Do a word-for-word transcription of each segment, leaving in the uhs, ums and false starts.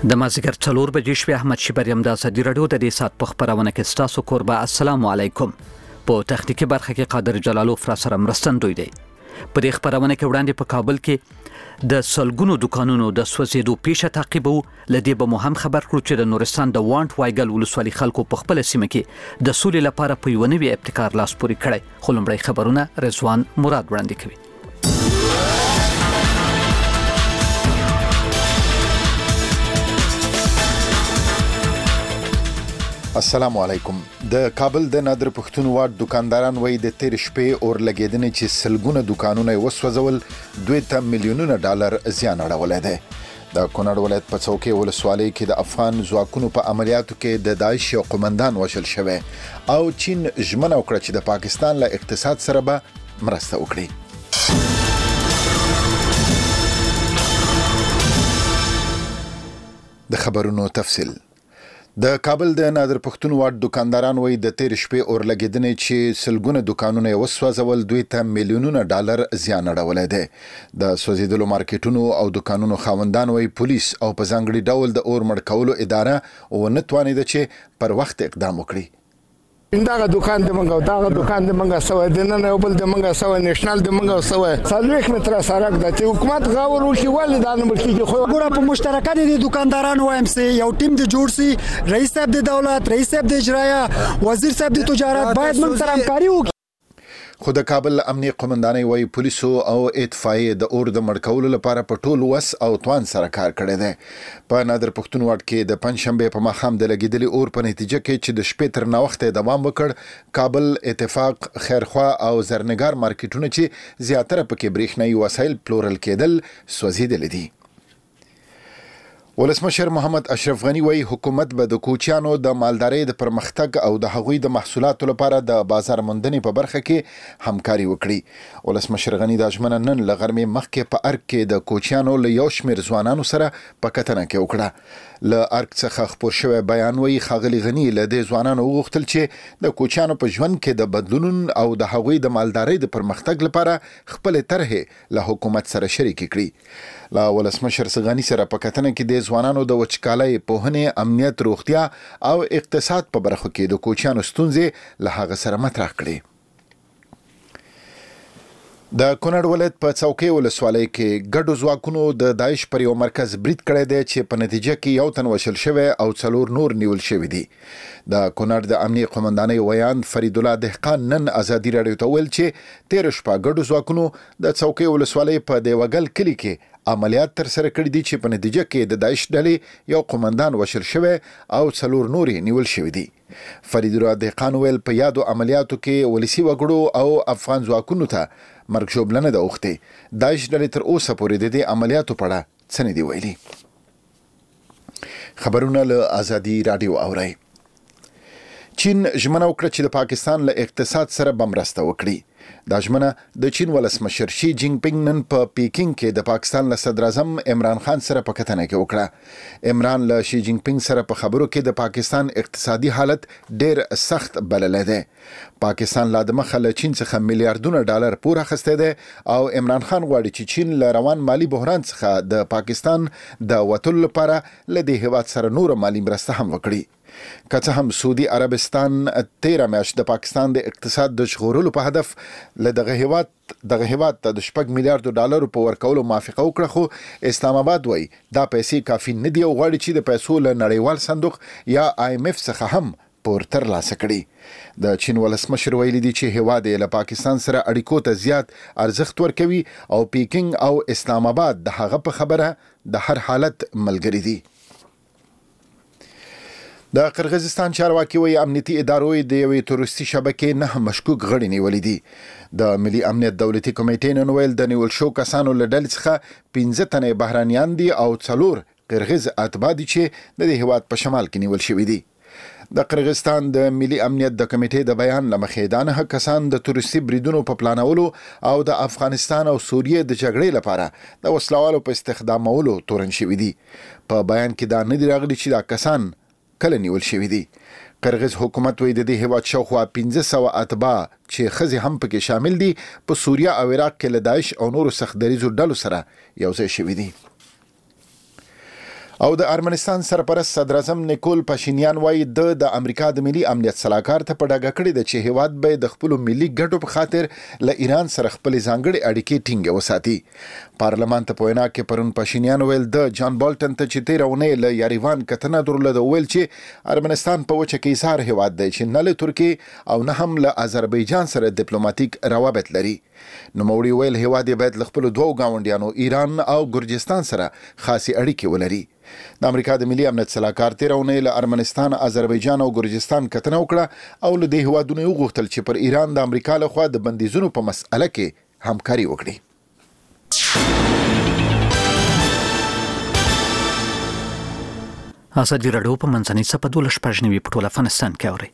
د مازیګر څلور بجې شوې احمد شیبریم د ازادي راډیو د دې ساعت په خبرونه کې ستاسو کوربه السلام علیکم. په تخنیکی برخه کې قادر جلالوف را سره مرستندوی دی. په دې خبرونه کې وړاندې په کابل کې د سلګونو دکانونو د سوځېدو پیښه تعقیبو. لدې به مو هم خبر کړو چې د نورستان د وانټ وایګل ولسوالۍ خلکو په خپل سیمه کې د سولې لپاره په یو نوي ابتکار لاس پورې کړی. خو لومړی خبرونه رضوان مراد وړاندې کوي. السلام علیکم. د کابل د نادر پښتون واټ دکانداران وایي د تیر شپې اور لګیدنې چې سلګونه دکانونه وسوځول دوه ته میلیونونه ډالر زیان اړولی دی. د کونړ ولایت په څوکۍ ولسوالۍ کې د افغان ځواکونو په عملیاتو کې د داعش یو قومندان وژل شوی او چین ژمنه وکړه چې د پاکستان له اقتصاد سره به مرسته وکړي. د خبرونو تفصیل. د کابل د نادر پښتون واټ دکانداران وایي د تیر شپې اور لګیدنې چې سلګونه دکانونه وسوځول دوه ته میلیونونه ډالر زیان اړولی دی. د سوځېدلو مارکیټونو او دکانونو خاوندان وایي پولیس او په ځانګړي ډول د اور مړ کولو اداره ونه توانېده چې پر وخت اقدام وکړي. دغه دکان د منګو دغه دکان د منګو سوې د نن یو بل د منګو سوې نېشنل د منګو سوې څلوېښت متره سړک د چې حکومت غاور وکړي ولې دا نه ملکي خو ګوره په مشترکه د دکاندارانو وایم سي یو ټیم د جوړ سي رئیس صاحب د دولت رئیس صاحب د اجرایه وزیر صاحب د تجارت باید موږ سره همکاري وکړي. خو د کابل امنیه قومندانۍ وایي پولیسو او اطفائیې د اور د مړ کولو لپاره په ټول وس او توان سره کار کړی دی. په نادر پښتون واټ کې د پنځشنبې په ماښام د لګېدلي اور په نتیجه کې چې د شپې تر ناوخته دوام وکړ، کابل، اتفاق، خیرخوا او زرنګار مارکیټونه چې زیاتره پکې برېښنایي وسایل پلورل کېدل سوځېدلي دي. ولسمشر محمد اشرف غنی وایي حکومت به د کوچیانو د مالدارۍ د پرمختګ او د هغوی د محصولاتو لپاره د بازار موندنې په برخه کې همکاري وکړي. ولسمشر غنی د ژمنه نن له غرمې مخکې په ارګ کې د کوچیانو له یو شمېر ځوانانو سره په کتنه کې وکړه. له ارګ څخه خپور شوی بیان وایي ښاغلي غني له دې ځوانانو وغوښتل چې د کوچیانو په ژوند کې د بدلون او د هغوی د مالدارۍ د پرمختګ لپاره خپلې طرحې له حکومت سره شریکې کړي. له ولسمشر غني سره په کتنه کې د ځوانانو د وچکالۍ، پوهنې، امنیت، روغتیا او اقتصاد په برخو کې د کوچیانو ستونزې له هغه سره مطرح کړي. د کونړ ولایت په څوکۍ ولسوالۍ کې ګډو ځواکونو د داعش پر یو مرکز برید کړی دی چې په نتیجه کې یو تن وژل شوی او څلور نور نیول شوي دي. د کونړ د امنیه قومندانۍ ویاند فرید الله دهقان نن ازادي راډیو ته ویل چې تیر شپه ګډو ځواکونو د څوکۍ ولسوالۍ په دیوګل کلي کې عملیات تر سره کړي دي چې په نتیجه کې د داعش ډلې یو قومندان وژل شوی او څلور نور نیول شوي دي. فرید الله دهقان ویل په یادو عملیاتو کې ولسي وګړو او افغان ځواکونو ته مرګ ژوبلنه د اوښتې. داعش ډلې تر اوسه پورې د دې عملیاتو په اړه څه نه دي ویلي. خبرونه له ازادي راډیو اورئ. چین ژمنه وکړه چې د پاکستان له اقتصاد سره به مرسته وکړي. دا ژمنه د چین ولسمشر شي جینګ پینګ نن په پیکینګ کې د پاکستان له صدر اعظم عمران خان سره په کتنه کې وکړه. عمران له شي جینګ پینګ سره په خبرو کې د پاکستان اقتصادي حالت ډیر سخت بللی دی. پاکستان لا د مخه له چین څخه میلیارډونه ډالر پور اخیستی دی او عمران خان غواړي چې چین له روان مالی بحران څخه د پاکستان د وتلو لپاره له دې هیواد سره نور مالی مرسته هم وکړي. که څه هم سعودي عربستان تیره میاشت د پاکستان د اقتصاد د ژغورلو په هدف له دغه هیواد دغه هیواد ته د شپږ میلیارډو ډالرو په ورکولو موافقه وکړه، خو اسلام آباد وایي دا پیسې کافي نه دي او غواړي چې د پیسو له نړیوال صندوق یا آی ایم اف څخه هم پور ترلاسه کړي. د چین ولسمشر ویلي دي چې هیواد یې له پاکستان سره اړیکو ته زیات ارزښت ورکوي او پیکینګ او اسلام آباد د هغه په خبره د هر حالت ملګري دي. د قرغیزستان چارواکي وایي امنیتي ادارو د یوې تروریستي شبکې نه مشکوک غړي نیولي دي. د ملي امنیت دولتي کمیټې نن ویل د نیول شو کسانو له ډلې څخه پنځه تنې بهرانیان دي او څلور قرغیز اتباع دي چې د دې هیواد په شمال کې نیول شوي دي. د قرغیزستان د ملي امنیت د کمیټې د بیان له مخې دا نهه کسان د تروریستي بریدونو په پلانولو او د افغانستان او سوریې د جګړې لپاره د وسلوالو په استخدامولو تورن شوي دي. په بیان کې دا نه دي راغلي چې دا کسان کله نیول شوي دي. قرغیز حکومت وایي د دې هیواد شاوخوا پنځه سوه اتباع چې ښځې هم پکې شامل دي په سوریه او عراق کې له داعش او نورو سخت دریځو ډلو سره یو ځای شوي دي. او د ارمنستان سرپرست صدر اعظم نیکول پاشینیان وایي د د امریکا د ملي امنیت صلاحکار ته په ډاګه کړی د چې هیواد به د خپل ملي ګټو په خاطر له ایران سره خپل ځانګړي اړیکې ټینګ وساتي. پارلمان ته په وینا کې پرون پاشینیان ویل د جان بالټن ته چې تیر اونۍ له یاریوان کتنه درلوده ویل چې ارمنستان په وچه کې ایثار هیواد دی چې نه له ترکیې او نه هم له آذربایجان سره ډیپلوماټیک روابط لري. نوموړي ویل هیواد یې باید له خپلو دوو ګاونډیانو ایران او ګرجستان سره خاصې اړیکې ولري. د امریکا د ملي امنیت صلاحکار تیر اونۍ له ارمنستان، آذربایجان او ګرجستان کتنه وکړه او له دې هیوادونو وغوښتل چې پر ایران د امریکا لخوا د بندیزونو په مسأله کې همکاري وکړي. ازادي راډیو په منځنۍ سپه دولس شپږ نوي په ټول افغانستان کې اوري.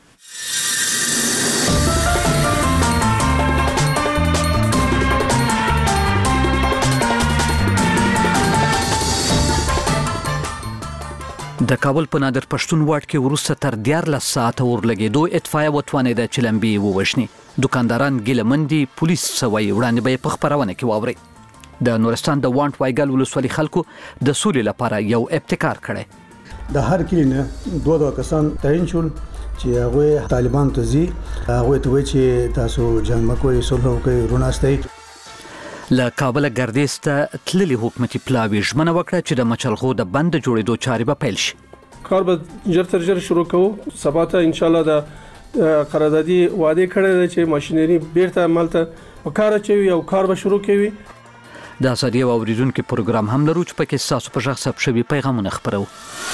د کابل په نادر پښتون واټ کې وروسته تر دیارلس ساعته ورلګېدو اطفایه وتوانېده چې لمبې ووژني. دکانداران ګیلهمن دي، پولیس څه وایي وړاندې به یې په خپرونه کې واورئ. د نورستان د وانټ وایګل ولسوالۍ خلکو د سولې لپاره یو ابتکار کړی. د هر کلی نه دوه دوه کسان تعین شول چې هغه طالبان ته ځي، هغه ته وایي چې تاسو جنګ مکوئ، صلح وکړئ، روناستئ. له کابل ګردیز ته تللي حکومتي پلاوي ژمنه وکړه چې د مچلغو د بند جوړېدو چارې به پیل شي. کار به ژر تر ژره شروع کوو. سبا ته ان شاء الله د قراردادي وعده کړې ده چې ماشينري بیرته عمل ته وکړه چې یو کار به شروع کوي. د ازادي او اوریدونکو پروګرام هم لرو چې پکې تاسو په ژغ ثبت شوي پیغامونه خبرو.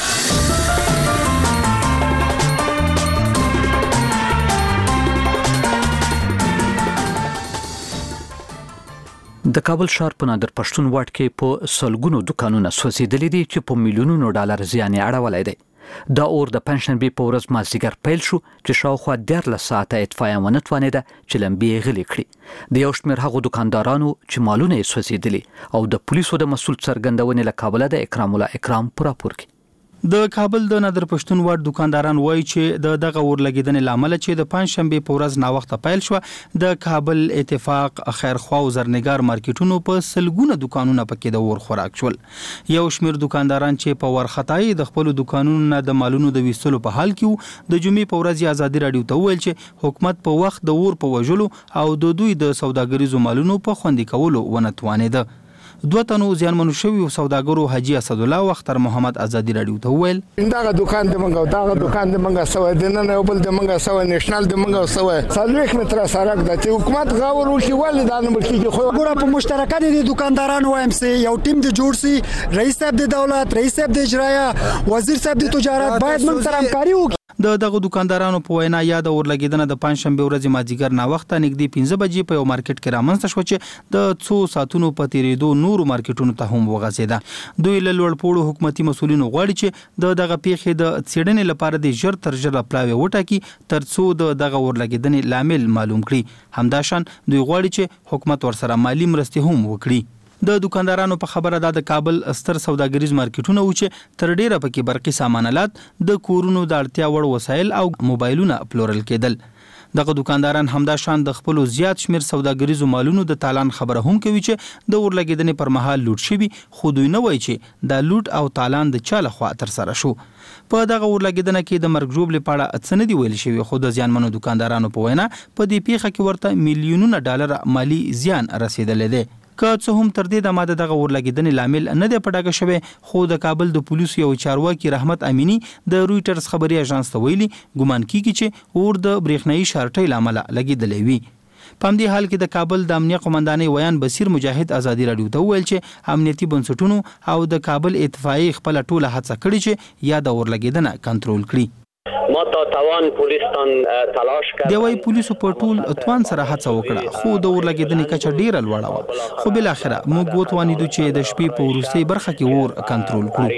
د کابل ښار په نادر پښتون واټ کې په سلګونو دکانونه سوځېدلي دي چې په میلیونونو ډالر زیان یې اړولی دی. دا اور د پنجشنبې په ورځ مازدیګر پیل شو چې شاوخوا دیارلس ساعته اطفایه ونه توانېده چې لمبې یې غلې کړي. د یو شمېر هغو دکاندارانو چې مالونه یې سوځېدلي او د پولیسو د مسؤل څرګندونې له کابله د اکرام الله اکرام په راپور کې. د کابل د نادر پښتون واټ دکانداران وایي چې د دغه ورلګیدنې لامل چې د پنځشنبه په ورځ نا وخت پیل شو د کابل اتفاق، خیرخوا او زرنګار مارکیټونو په سلګونه دکانونه پکې د اور خوراک شول. یو شمېر دکانداران چې په ورختای د خپل دکانونو نه د مالونو د ویستلو په حال کې د جمعې په ورځ ازادي راډیو ته ویل چې حکومت په وخت د اور په وژلو او د دوی د سوداګریزو مالونو په خوندي کولو ونه توانېده. دوه تنو زیانمنو شوي سوداګرو حاجی اسد الله او اختر محمد ازادي راډیو ته ویل دغه دکان د منګو دغه دکان د منګه سوه د نن یو بل د منګه سوه نېشنل د منګه سوه څلوېښت متره سړک ده چې حکومت غاور وکړي ولې دا نه مړکېږي. خو ګوره په مشترکه د دکاندارانو وایم سي یو ټیم د جوړ سي، رئیس صاحب د دولت، رئیس صاحب د اجرایه، وزیر صاحب د تجارت باید موږ سره همکاري وکړي. د دغه دکاندارانو په وینا یا د اورلګیدنه د پنځشنبه ورځې مازدیګر نا وخت نږدې پنځه بجې په یو مارکیټ کې رامنځته شو چې د څو ساعتونو په تیریدو نورو مارکیټونو ته هم وغځېده. دوی له لوړپوړو حکومتي مسؤلینو غواړي چې د دغه پیښې د څېړنې لپاره د ژر تر ژره پلاوی وټاکي ترڅو د دغه اورلګیدنې لامل معلوم کړي. همداشان دوی غواړي چې حکومت ورسره مالی مرستې هم وکړي. د دکاندارانو په خبره ده د کابل ستر سوداګریز مارکیټونه و چې تر ډیره پکې برقي سامانالات، د کورونو د اړتیا وړ وسایل او موبایلونه پلورل کېدل. دغه دکانداران همدا شان د خپل زیات شمیر سوداګریزو مالونو د تالان خبره هم کوي چې د اورلګیدنې پر مهال لوټ شوي، خو دوی نه وایي چې دا لوټ او تالان د چا لخوا تر سره شو. په دغه اورلګیدنه کې د مرګ ژوبلې په اړه څه نه دي ویل شوي، خو د زیانمنو دکاندارانو په وینا په دې پیښه کې ورته میلیونونه ډالر مالی زیان رسیدلی دی. که څه هم تر دې دمه دغه اورلګیدنې لامل نه دی په ډاګه شوی، خو د کابل د پولیسو یو چارواکي رحمت امینی د رویټرز خبري اژانس ته ویلي ګومان کیږي چې اور د برېښنايي شارټۍ لامل لګیدلی وي. په همدې حال کې د کابل د امنیه قومندانۍ ویان بصیر مجاهد ازادي راډیو ته ویل چې امنیتي بنسټونو او د کابل اتفاقي خپل ټوله هڅه کړې چې یا د اورلګیدنه کنټرول کړي. ما تا توان پولیسان تلاش کړ. دی وايي پولیسو په ټول توان سره هڅه وکړه، خو د اورلګیدنې کچه ډیره لوړه وه، خو بل اخره موږ وتوانیدو چې د شپې په وروستۍ برخه کې اور کنټرول کړو.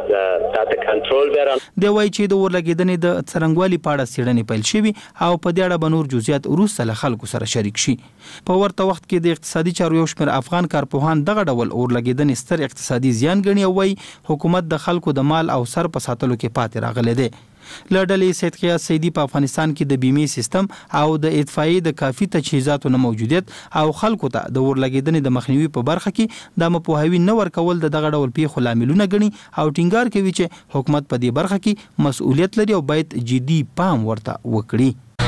دی وايي چې د اورلګیدنې د څرنګوالي په اړه څېړنې پیل شوي او په دې اړه به نور جزئیات وروسته له خلکو سره شریک شي. په ورته وخت کې د اقتصادي چارو یو شمېر افغان کارپوهان دغه ډول اورلګیدنې ستر اقتصادي زیان ګڼي او وايي حکومت د خلکو د مال او سر په ساتلو کې پاتې راغلی دی. له ډلې سید قیاس سیدی په افغانستان کې د بیمې سیستم او د اطفائیې د کافي تجهیزاتو نه موجودیت او خلکو ته د اورلګیدنې د مخنیوي په برخه کې د مپوهاوي نه ورکول د دغه ډول پیښو لاملونه ګڼي او ټینګار کوي چې حکومت په دې برخه کې مسؤلیت لري او باید جدي پام ورته وکړي.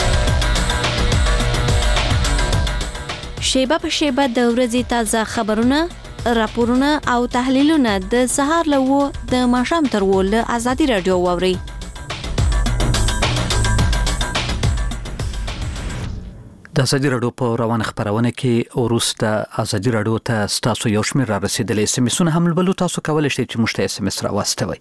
شیبه په شیبه د ورځې تازه خبرونه، راپورونه او تحلیلونه د سهار له و د ماښام تر و له ازادي رادیو واورئ. د ازادي رادیو په روانه خبرونه کې وروسته ازادي رادیو ته ستاسو یو شمېر را رسیدلی اس ام اسونه هم بلو تاسو کولی شئ چې موږ ته اس ام اس راواستوئ.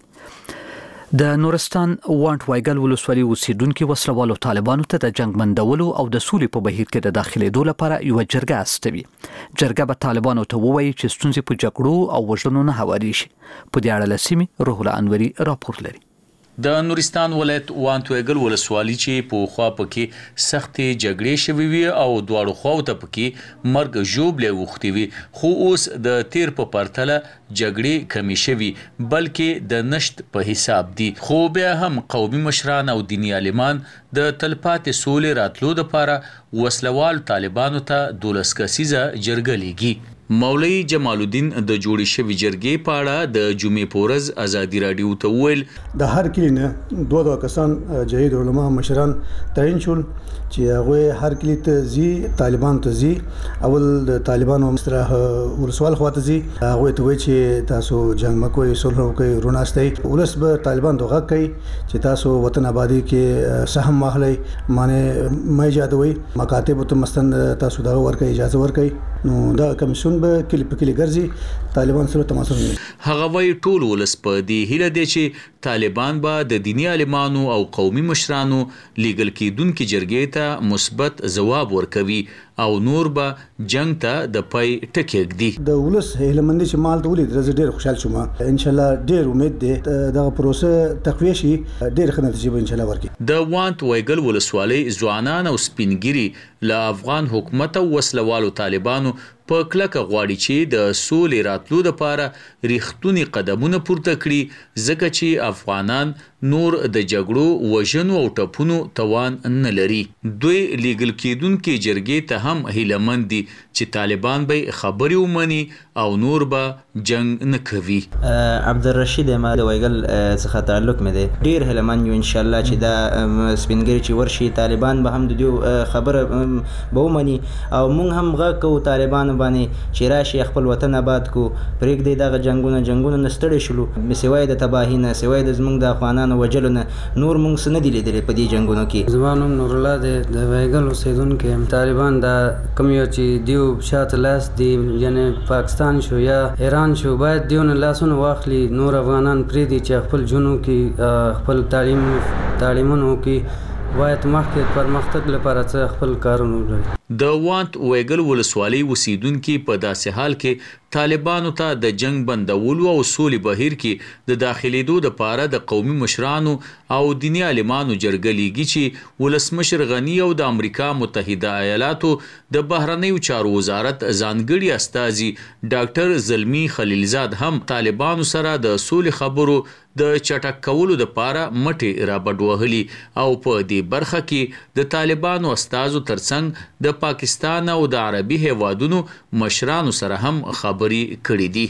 د نورستان وانټ وایګل ولسوالۍ اوسیدونکو وسلوالو طالبانو ته د جنگ بندولو او د سولې په بهیر کې د داخليدو لپاره یو جرګه استوي. جرګه به طالبانو ته ووایي چې ستونزې په جګړو او وژنو نه هواري شي. په دې اړه لسیمه روح الله انوري راپور لري. د نورستان ولایت وانټ وایګل ولسوالۍ چې په خوا پکې سختې جګړې شوې وي او دواړو خواو ته پکې مرګ ژوبلې وختي وي، خو اوس د تیر په پرتله جګړې کمی شوي بلکې د نشت په حساب دي. خو بیا هم قومي مشران او دیني عالمان د تلپاتې سولې راتلو لپاره وسلوال طالبانو ته دولس کسیزه جرګه لیږي. مولوی جمال الدین د جوړې شوې جرګې په اړه د جمعې په ورځ ازادي رادیو ته وویل د هر کلی نه دوه دوه کسان جهید علما مشران تعین شول چې هغه هر کلی ته زی طالبان ته زی اول د طالبانو مستره ورسوال خواته زی هغه ته وایي چې تاسو جنگ مکوئ صلح وکړئ روناستئ ولس به طالبان دغه کوي چې تاسو وطن آبادی کې سهم واخلئ معنی مې یادوي مکاتب ته مستند تاسو دغه ورکړئ اجازه ورکړئ نو دا کمیسیون به کلی په کلی ګرځي طالبان سره تماسونه کوي. هغه وایي ټول ولس په دې هیله دی چې طالبان به د دیني عالمانو او قومي مشرانو لیګل کېدونکو جرګې ته مثبت ځواب ورکوي او نور به جنگ ته د پای ټکی ږدي. د ولس هیلمندي چې مال ته ولید زه ډیر خوشحال شوم. ان شاء الله ډیر امید دی دا پروسه تقویه شي ډیر ښه نتیجه ان شاء الله ورکړي. د وانټ وایګل ولسوالۍ ځوانان او سپینګری له افغان حکومت او وسلوالو طالبانو په کلکه غواړي چې د سولې راتلو لپاره ریښتونی قدمونه پورته کړي ځکه چې افغانان نور د جګړو وژنو او ټپونو توان نه لري. دوی لیګل کېدونکو جرګې ته هم هیلمند دي چې طالبان به خبري ومني او نور به جنگ نه کوي. عبدالرشید ما د وایګل څخه تعلق مې دی ډیر هیلمند یو ان شاء الله چې دا سپینګری چې ورشي طالبان به هم د دې خبره به ومني او موږ هم غږ کوو طالبان باندې چې راشي خپل وطن آباد کو پرېږدي دغه جنگونه جنگونه نه ستړي شلو سوای د تباهي نه سوای د زمونږ د افغانانو وجلو نه نور موږ څه نه دي لیدلي په دې جنگونو کې. زما نوم نور الله دی د وایګل اوسېدونکی یم. طالبان دا کوم یو چې دیو شاته لاس دی یعنی پاکستان شو یا ایران شو باید دیو نه لاسونه واخلي نور افغانان پرېږدي چې خپل جنو کې خپل تعلیم تعلیمونو کې باید مخکې پرمختګ لپاره څه خپل کارونه وکړي. د وانټ وایګل ولسوالۍ اوسیدونکو په داسې حال کې طالبانو ته د جنگ بندولو او سولې بهیر کې د داخليدو لپاره د قومي مشرانو او دیني عالمانو جرګه لیږي چې ولسمشر غنی او د امریکا متحده ایالاتو د بهرنیو چارو وزارت ځانګړي استازي ډاکټر زلمی خلیلزاد هم طالبانو سره د سولې خبرو د چټک کولو لپاره مټې را بډوهلي او په دې برخه کې د طالبانو استازو ترڅنګ د پاکستان او د عربي هیوادونو مشرانو سره هم خبري کړې دي.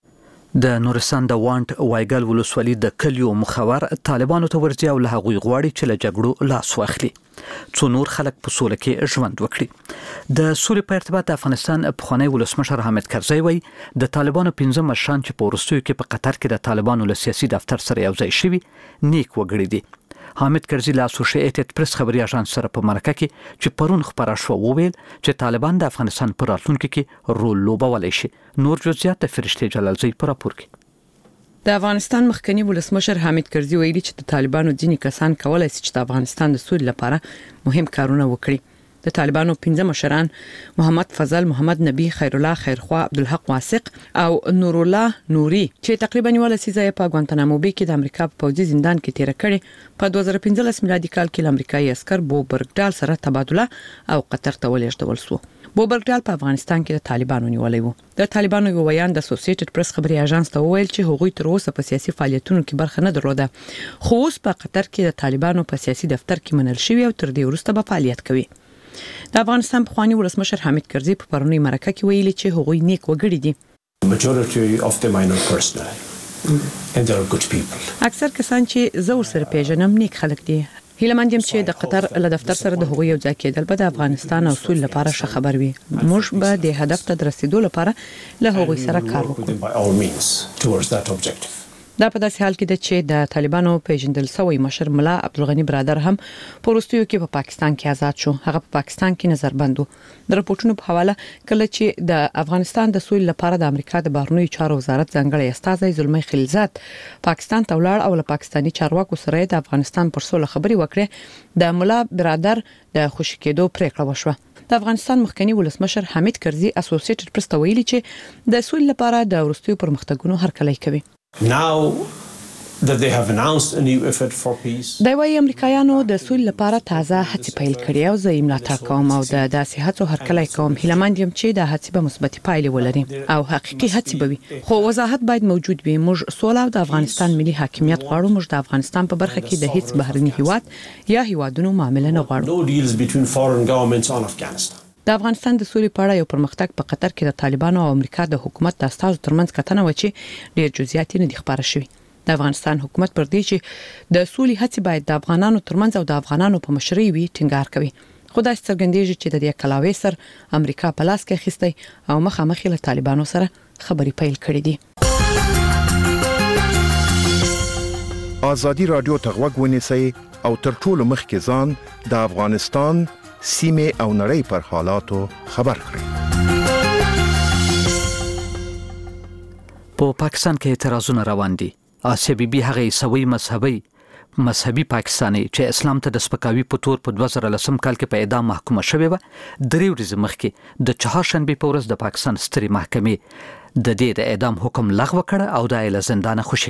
د نورستان د وانټ وایګل ولسوالۍ د کلیو مخور طالبانو ته ورځي او له هغوی غواړي چې له جګړو لاس واخلي څو نور خلک په سوله کې ژوند وکړي. د سولې په ارتباط د افغانستان پخوانی ولسمشر حامد کرزی وایي د طالبانو پنځه مشران چې په وروستیو کې په قطر کې د طالبانو له سیاسي دفتر سره یو ځای شوي نیک وګړي دي. حامد کرزی له اسوسییټډ پریس خبري اژانس سره په مرکه کې چې پرون خبره شو وویل چې طالبان د افغانستان پر راتلونکي کې رول لوبولی شي. نور جزئیات د فرشتي جلالزی په راپور کې. د افغانستان مخکنی ولسمشر حامد کرزی ویلي چې د طالبانو ځینې کسان کولای شي چې د افغانستان د سولې لپاره مهم کارونه وکړي. د طالبانو پنځه مشران محمد فضل، محمد نبی، خیر الله خیرخوا، عبدالحق واسق او نور الله نوري چې تقریبا یو لسیزه په ګوانتنامو بی کې د امریکا په پوځي زندان کې تیر کړي په دوه زره پنځلس میلادي کال کې امریکایي عسكر بو برګډال سره تبادله او قطر ته ولېږدول شو. بوبرګډال په افغانستان کې د طالبانو نیولې وو. د طالبانو یو ویان د اسوسییټډ پریس خبري اژانس ته وویل چې هغوی تر اوسه په سیاسي فعالیتونو کې برخه نه درلوده، خو اوس په قطر کې د طالبانو په سیاسي دفتر کې منل شوی او تر دې وروسته به فعالیت کوي. د افغانستان پخوانی ولسمشر حامد کرزي په پرونی مرکه کې ویلي چې هغوی نیک وګړي دي. Majority of them I know personally and they are good people. اکثر کسان چې زه ورسره پیژنم نیک خلک دي. هیله مند یم چې د قطر له دفتر سره د هغوی یو ځای کېدل به د افغانستان او سولې لپاره ښه خبر وي. موږ به د هدف ته د رسیدو لپاره له هغوی سره کار وکړو. دا په داسې حال کې ده چې د طالبانو پیژندل شوی مشر ملا عبدالغنی برادر هم په وروستیو کې په پاکستان کې آزاد شو. هغه په پاکستان کې نظربند و. د راپورټونو په حواله کله چې د افغانستان د سولې لپاره د امریکا د بهرنیو چارو وزارت ځانګړی استازی زلمی خلیلزاد پاکستان ته ولاړ او له پاکستاني چارواکو سره د افغانستان پر سولې خبري وکړې، د ملا برادر د خوشی کېدو پریکړه وشوه. د افغانستان مخکنی ولسمشر حامد کرزي اسوسییټډ پریس ته ویلي چې د سولې لپاره د وروستیو پرمختګونو هرکلی کوي. Now that they have announced a new effort for peace. دا وايي امریکایانو د سولې لپاره تازه هڅې پیل کړې او زه یې ملاتړ کوم او د داسې هڅو هرکلی کوم. هیله مند یم چې د هڅې به مثبتې پایلې ولري او حقیقي هڅې به وي، خو وضاحت باید موجود وي. موږ سوله او د افغانستان ملي حاکمیت غواړو. موږ د افغانستان په برخه کې د هیڅ بهرني هیواد یا هیوادونو معامله نه غواړو. No deals between foreign governments on Afghanistan. د افغانستان د سولې په اړه یو پرمختګ په قطر کې د طالبانو او امریکا د حکومت د استازو ترمنځ کتنه و چې ډېر جزئیات نه دي خبره شوي. د افغانستان حکومت پر دې چې د سولې هڅې باید د افغانانو ترمنځ او د افغانانو په مشرۍ وي ټینګار کوي. خو دا څرګندېږي چې د دې کلاوي سر امریکا په لاس کې اخیستی او مخامخ له طالبانو سره خبري پیل کړې دي. ازادي رادیو ته غوږ ونیسئ او تر ټولو مخکې ځان د افغانستان سیمه او نړۍ پر حالاتو خبر کړئ. په پاکستان کې اعتراضونه روان دي. آسیا بیبي هغه عیسوي مذهبي مذهبي پاکستاني چې اسلام ته د سپکاوي په تور په دوه زره لسم کال کې په اعدام محکومه شوې و. درې ورځې مخکې د چهارشنبه په ورځ د پاکستان سترې محکمې د دې د اعدام حکم لغوه کړ او د له زندانه خوشي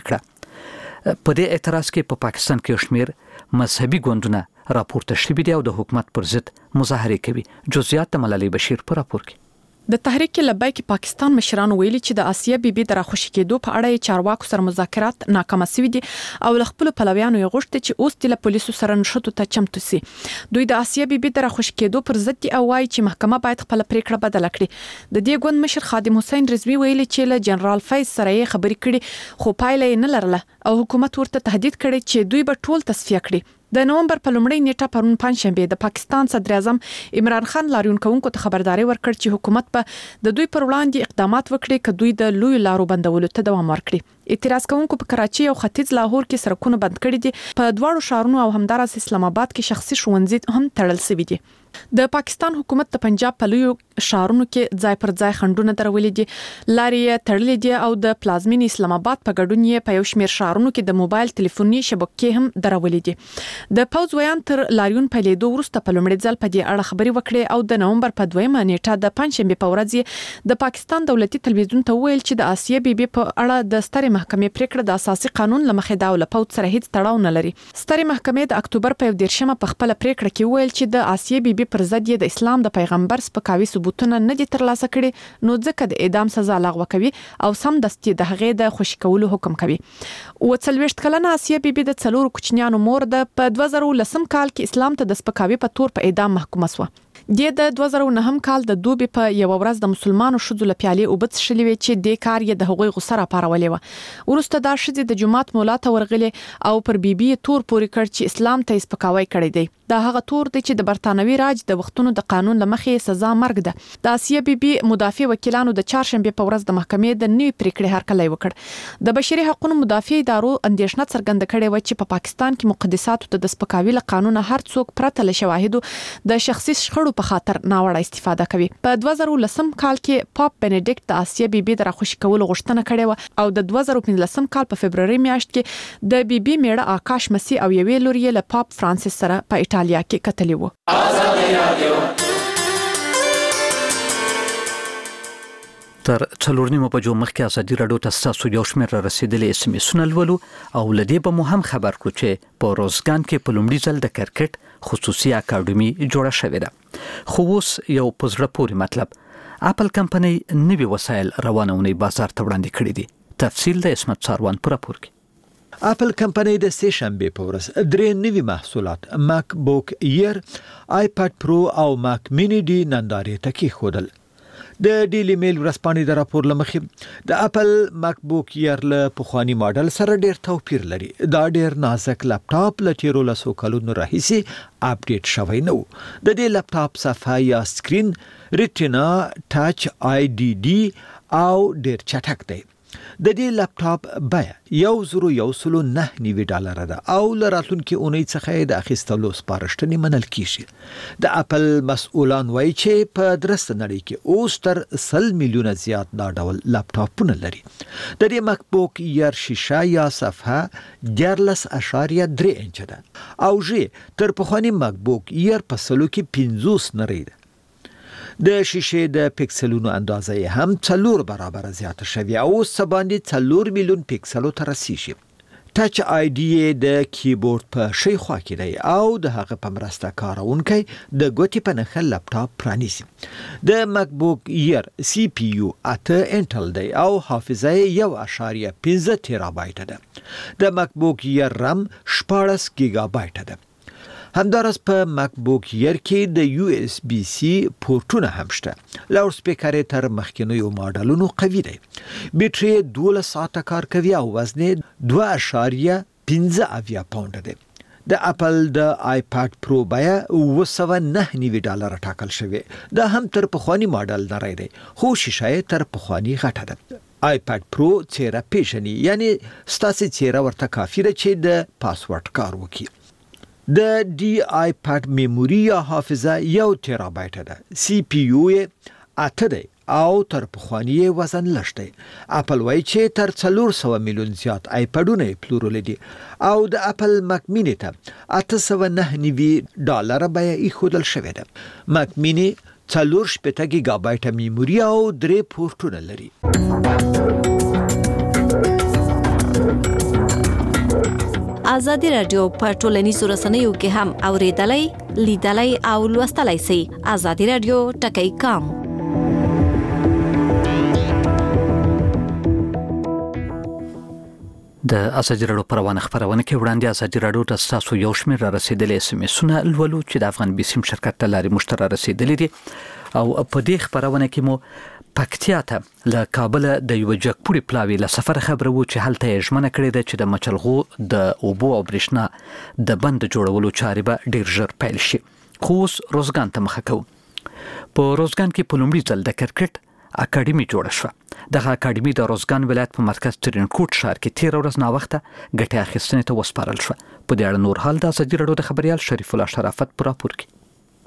کړ. په دې اعتراض کې په پاکستان کې شمیر مذهبي ګوندونه راپورته شوي دي او د حکومت پر ضد مظاهره کوي. جزئیات د ملالۍ بشیر په راپور کې. د تحریک لبیک پاکستان مشران ویلي چې د آسیا بیبي د راخوشي کېدو په اړه چارواکو سره مذاکرات ناکام شوي دي او خپل پلویانو یې غوښتي چې اوس د پولیسو سره نشټو ته چمتو سي. دوی د آسیا بیبي د راخوشي کېدو پر ضد دي او وايي چې محکمه باید خپل پریکړه بدل کړي. د دې ګوند مشر خادم حسین رضوی ویلي چې له جنرال فیض سره یې خبرې کړي خو پایله یې نه لرله او حکومت ورته تهدید کړي چې دوی به ټول تصفیه کړي. د نومبر په لومړۍ نیټه پرون پنځشنبه د پاکستان صدر اعظم عمران خان لاریون کوونکو ته خبرداري ورکړ چې حکومت په د دوی پر وړاندې اقدامات وکړي چې دوی د لوی لارو بندولو ته دوام ورکړي. اعتراض کوونکو په کراچي او ختیځ لاهور کې سړکونه بند کړي دي. په دواړو شهرونو او همدارس اسلام آباد کې شخصي ښوونځي هم تړل شوي دي. د پاکستان حکومت د پنجاب په لوی شهرونو کې ځای پر ځای خندونه درولې دي، لارې تړلې دي او د پلازمین اسلام آباد په ګډون یې په یو شمېر شهرونو کې د موبایل ټلیفوني شبکې هم درولې دي. د پوز ویان تر لاریون په لیدو وروسته په لومړي ځل په دې اړه خبري وکړې او د نومبر په دویمه نیټه د پنځشنبه په ورځ د پاکستان دولتي تلویزیون ته ویل چې د آسیا بیبي په اړه د سترې محکمې پریکړه د اساسي قانون لمخې دا ول پوز سره هیڅ تړاو نه لري. سترې محکمې د اکتوبر په دیرشمه په خپل پریکړه کې ویل چې د آسیا بیبي پر ضد یې د اسلام د پیغمبر سپکاوي ثبوتونه نه دي ترلاسه کړي نو ځکه د اعدام سزا لغوه کوي او سم دستي د هغې د خوشي کولو حکم کوي. او څلويشت کلنه آسیا بیبي د څلورو کوچنیانو مور د په دوه زره لسم کال کې اسلام ته د سپکاوي په تور په اعدام محکومه شوه. د دوه زره نهم کال د دوبي په یو ورځ د مسلمانانو شذو لپیالي او بت شلوي چې د کار یې د هغوی غوسه را پارولې و. ورسته دا شذ د جماعت مولا ته ورغلي او پر بیبي تور پوري کړ چې اسلام ته سپکاوي کړی دی. دا هغه تور دی چې د برتانوي راج د وختونو د قانون لمخې سزا مرګ ده. د آسیا بیبي مدافع وکیلانو د چهارشنبه په ورځ د محکمې د نوې پریکړې هرکلی وکړ. د بشري حقوقو مدافع ادارو اندیشنه څرګنده کړې و چې په پاکستان کې مقدساتو ته د سپکاوي له قانون هر څوک پرته له شواهدو د شخصي شخړو په خاطر ناوړه استفاده کوي. په دوه زره لسم کال کې پاپ بنډیکټ د آسیا بیبي د راخوشي کولو غوښتنه کړې و او د دوه زره پنځلسم کال په فبرवरी میاشت کې د بیبي میړه آکاش مسیح او یوې لور یې له پاپ فرانسیس سره په ایټالیا کې کتلې و. تر څلور نیمه بجو مخکې ازادي راډیو ته ستاسو یو شمېر رسیدلې اس ام اس ولولو او لدې به مو هم خبر کړو چې په روزګان کې په لومړي ځل د کرکټ خصوصي اکاډمي جوړه شوې ده. خو اوس یو پزړه پورې مطلب اپل کمپنۍ نوي وسایل روانونې بازار ته وړاندې کړي دي. تفصیل د اسمت ساروان پر راپور کې. اپل کمپنۍ د سه شنبه په ورځ درې نوي محصولات ماک بوک ایر، آیپاد پرو او ماک مینی ډي نندارې ته کېښودل. د ډیلی میل ورځپاڼې د راپور لمخې د اپل ماک بوک ایر له پخواني ماډل سره ډیر توپیر لري. دا ډیر نازک لپټاپ له تیرو لسو کلونو راهیسې اپډیټ شوی نه و. د دې لپټاپ صفحه یا سکرین ریټینا ټاچ آی ډي ډي او ډیر چټک دی. د دې لپټاپ بیه یو زرو یو سلو نه نیوي ډالر ده او له راتلونکي اونۍ څخه د اخیستلو سپارښتنې منل کیږي. د اپل مسؤلان وایي چې په درسته نړۍ کې اوس تر سل میلیونه زیات دا ډول لپټاپونه لري. د دې ماک بوک ایر شیشه یا صفحه دیارلس اشاریه درې انچه ده او ژی تر پخواني ماک بوک ایر په سلو کې پنځوس نری ده. د شیشې د پکسلونو اندازه هم څلور برابر زیاته شوی او سباندې څلور میلیون پکسلو ته رسیږي. ټاچ آی ډي د کیبورډ په شی خوا کې دی او د هغه په مرسته کارونکي د ګوتې په نښه لپټاپ پرانیزي. د ماک بوک ایر سی پی یو اته انټل دی او حافظه یو اشاریه پنځه تیرابایټ ده. د ماک بوک ایر رام شپاړس ګیگا بایټ ده. همدارس په ماک بوک ایر کې د یو اس بي سي پورټونه هم شته. لاوډ سپیکر تر مخکینیو ماډلونو قوي دی. بیټري دولس ساعته کار کوي او وزن دوه اشاریه پنځه اویا پاونډ دی. د اپل د آیپاد پرو بیه اوه سوه نه نوي ډالر ټاکل شوی. دا هم تر پخواني ماډل نری دی خو شیشه تر پخواني غټه ده. آیپاد پرو چهره پیژني، یعنی ستاسو چهره ورته کافي ده چې د پاسورډ کار وکړي. د ډي آیپاد میموري یا حافظه یو تیرابایټ ده. سی پی یو یې اته دی او تر پخواني وزن لږ دی. اپل وایي چې تر څلور سوه میلیون زیات آیپډونه یې پلورلي دي او د اپل ماک مینی ته اته سوه نه نوي ډالره بیه ایښودل شوې ده. ماک مینی څلور شپېته ګیګا بایټه میموري او درې پورټونه لري. ازادي رادیو په ټولنیزو رسنیو کې هم اوریدلای، لیدلای او لوستلای شئ. ازادي رادیو ټکی کام. د ازادي رادیو پروانه خبرونه کې وړاندې ازادي رادیو د تاسو یو شمېر را رسیدلې اس ام اسونه لولو چې د افغان بیسیم شرکت ته لاري مشترک رسیدلې دي او په دې خبرونه کې مو پکتیا ته له کابل د یو جګپوري پلاوی له سفر خبره وو چې هلته یې ژمنه کړې ده چې د مچلغو د اوبو او برېښنا د بند جوړولو چارې به ډیر ژر پیل شي. خو اوس روزګان ته مخه کوو. په روزګان کې په لومړي ځل د کرکټ اکاډمي جوړه شوه. دغه اکاډمي د روزګان ولایت په مرکز ترینکوټ ښار کې تیر ورځ ناوخته ګټه اخیستنې ته وسپارل شوه. په دې اړه نور حال د ازادي رادیو د خبريال شریف الله شرافت پر راپور کې.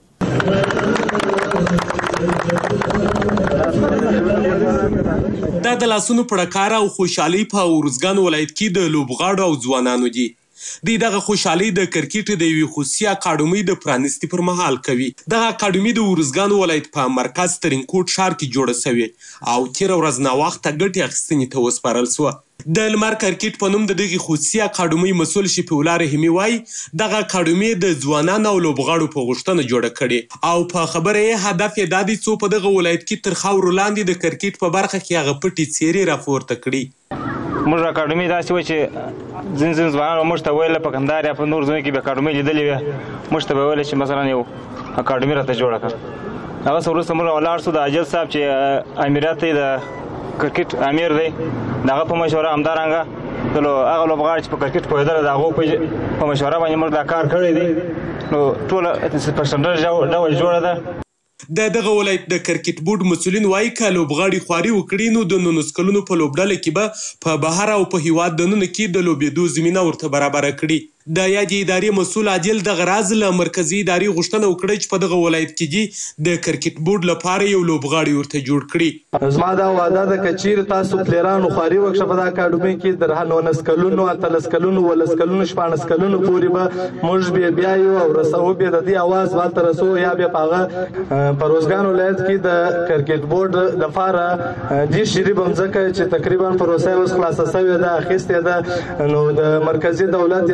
دا د لاسونو پړکار او خوشحالي په ورزګان ولایت کې د لوبغاړو او ځوانانو دي. د دغه خوشحالي د کرکټ د یوې خصوصي اکاډمۍ د پرانستي پر مهال کوي. دغه اکاډمي د ورزګان ولایت په مرکز ترینکوټ ښار کې جوړه شوې او تیر ورځ ناوخته ګټې اخیستنې ته وسپارل شوه. د لمر کرکټ په نوم د دغه خصوصي اکاډمۍ مسؤل شفیع الله رحیمي وایي دغه اکاډمي د ځوانانو او لوبغاړو په غوښتنه جوړه کړې او په خبره یې هدف یې دا دی څو په دغه ولایت کې تر خاورو لاندې د کرکټ په برخه کې هغه پټې څیرې راپورته کړي. موږ اکاډمي داسې وه چې ځین ځین ځوانانو موږ ته ویل په کندهار یا په نور ځایونو کې به اکاډمۍ لیدلې وې. موږ ته به ویل چې مثلا یو اکاډمي راته جوړه کړه. هغه څه وروسته موږ ولاړ شو. د اجل صاحب چې امیرات دی د کرکټ امیر دی د هغه په مشوره همدارنګه د هغه لوبغاړي چې په کرکټ پوهېدل د هغو په مشوره باندې موږ دا کار کړی دی. نو ټوله پرسنټیج ډول جوړه ده. د دغه ولایت د کرکټ بورډ مسؤلین وایي که لوبغاړي خواري وکړي نو د نولس کلونو په لوبډله کې به په بهر او په هیواد دننه کې د لوبېدو زمینه ورته برابره کړي. د یادې ادارې مسؤل عادل دغه راز له مرکزي ادارې غوښتنه وکړه چې په دغه ولایت کې دي د کرکټ بورډ لپاره یو لوبغاړی ورته جوړ کړي. زما دا وعده ده که چیرې تاسو پلیرانو خواري وکړه په دا اکاډمۍ کې در نولس کلونو اتلس کلونو ولس کلونو شپاړس کلونو پورې به موږ بیا بیا یو او رسو بیا د دې اواز هلته رسو یا بیا په هغه په روزګان ولایت کې د کرکټ بورډ لپاره دې شریب مځکه چې تقریبا پروسه اوس خلاصه شوې ده اخیستې ده نو د مرکزي دولت یا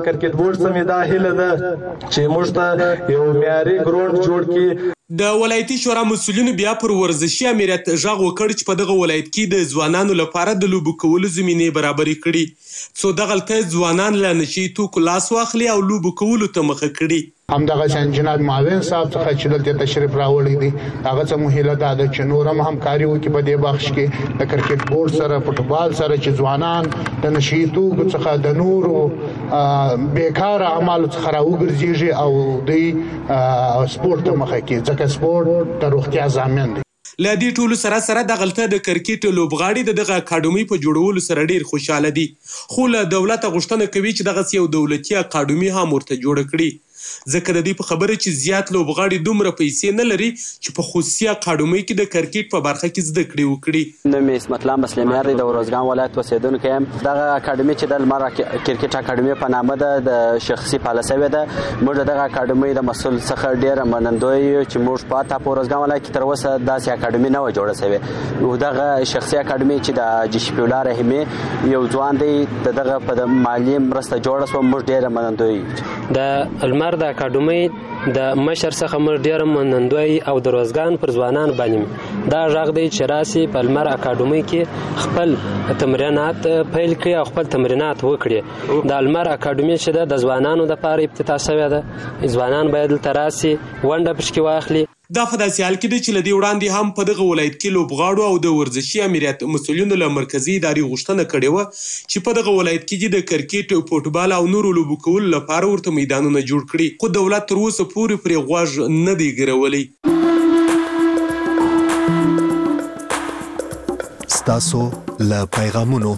کرکټ بورډ سمې دا هیله ده چې موږ ته یو معیاري ګراوند جوړ کړي. د ولایتي شورا مسؤلینو بیا پر ورزشي امریت غږ وکړ چې په دغه ولایت کې د ځوانانو لپاره د لوبو کولو زمینې برابرې کړي څو دغلته ځوانان له نشي توکو لاس واخلي او لوبو کولو ته مخه کړي. همدغه جناب معاون صاحب څخه چې دلته تشریف راوړی دی هغه څه مهله ده چې نور هم همکاري وکړي په دې بخش کې د کرکټ بورډ سره فوټبال سره چې ځوانان د نشي توکو څخه د نورو بیکاره اعمالو څخه راوګرځي او د سپورت ته مخه کړي ځکه سپورت د روغتیا ضامن دی. له دې ټولو سره سره دغلته د کرکټ لوبغاړي د دغه اکاډمي په جوړولو سره ډیر خوشاله دي خو له دولت غوښتنه کوي چې دغه یو دولتي اکاډمي هم ورته جوړ کړي ځکه د دې په خبره چې زیات لوبغاړي دومره پیسې نه لري چې په خصوصي اکاډمي کې د کرکټ په برخه کې زده کړې وکړي. نوم یې اسمت الله مسلمیار دی د ارزګان ولایت اوسیدونکی یم. دغه اکاډمي چې د لمر کرکټ اکاډمي په نامه ده د شخصي پاله شوې ده. موږ دغه اکاډمي د مسؤل څخه ډیره منندوی یو چې موږ په تاسو ارزګان ولایت کې تر اوسه داسې اکاډمي نه و جوړه شوې. نو دغه شخصي اکاډمي چې د جشپی الله رحیمي یو ځوان دی دغه په مالی مرسته جوړه شو موږ ډیره منندوی. د لمر د اکاډمي د مشر څخه موږ ډیر منندوی او د روزګان پر ځوانان باندې دا ژغ دی چې راسي په لمر اکاډمي کې خپل تمرینات پیل کړي او خپل تمرینات وکړي. د لمر اکاډمي چې د ځوانانو لپاره افتتاح شوې ده ځوانان باید تراسي ونده پښکي واخلي. دا په داسې حال کې دی چې له دې وړاندې هم په دغه ولایت کې لوبغاړو او د ورزشي امریت مسؤلینو له مرکزي ادارې غوښتنه کړې وه چې په دغه ولایت کې د کرکټ فوټبال او نورو لوبو کولو لپاره ورته میدانونه جوړ کړي خو دولت تر اوسه پورې پرې غوږ نه دی ګرولی. ستاسو له پیغامونو.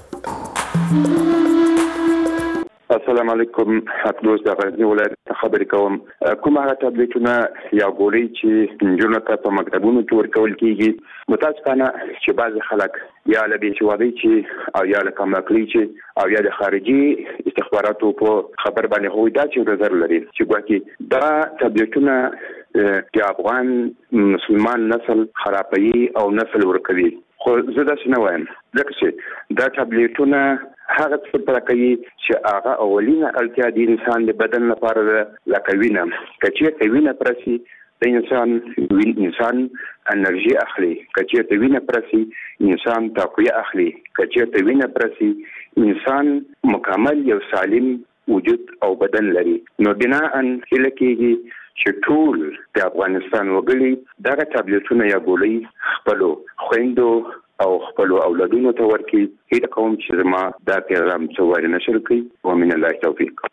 السلام علیکم دوست د غزنی ولایت خبرې کوم. کوم هغه ټابلیټونه یا ګولۍ چې نجونو ته په مکتبونو کې ورکول کیږي متاسفانه چې بعض خلک یا له بېسوادۍ چې او یا له کم عقلۍ چې او یا د خارجي استخباراتو په خبر باندې هغوی دا چې نظر لري چې ګواکې دا ټابلیټونه د افغان مسلمان نسل خرابوي او نسل ورکوي. خو زه داسې نه وایم ځکه چې دا ټابلیټونه هغه څه پر کوي چې هغه اولینه اړتیا د انسان د بدن لپاره ده لکه وینه. که چېرته وینه پرسي د انسان انسان انرژي اخلي. که چېرته وینه پرسي انسان تقویه اخلي. که چېرته وینه پرسي انسان مکمل یو سالم وجود او بدن لري. نو بناء هیله کېږي چې ټول د افغانستان وګړي دغه ټابلیټونه یا ګولۍ خپلو خویندو او خپل اولادونو ته ورکړي. هیله کوم چې زما دا پیغام څه وایي نشر کړي ومن الله توفیق.